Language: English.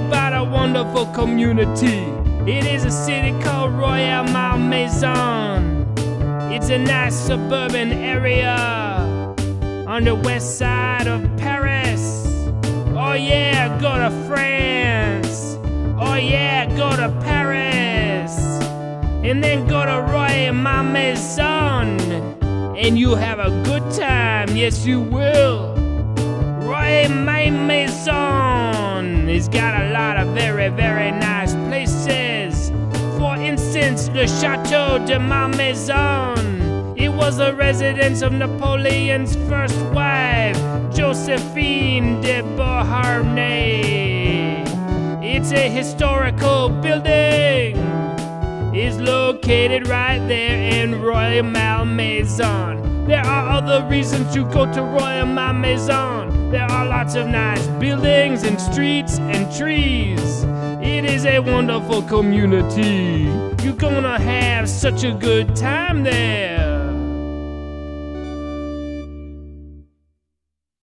about a wonderful community. It is a city called Royal Malmaison. It's a nice suburban area on the west side of Paris. Oh yeah, go to France. Oh yeah, go to Paris. And then go to Royal Malmaison. And you have a good time, yes you will. Royal Malmaison has got a lot of very, very nice places. For instance, the Chateau de Malmaison. It was the residence of Napoleon's first wife, Josephine de Beauharnais. It's a historical building. It's located right there in Royal Malmaison. There are other reasons to go to Royal Malmaison. There are lots of nice buildings and streets and trees. It is a wonderful community. You're gonna have such a good time there.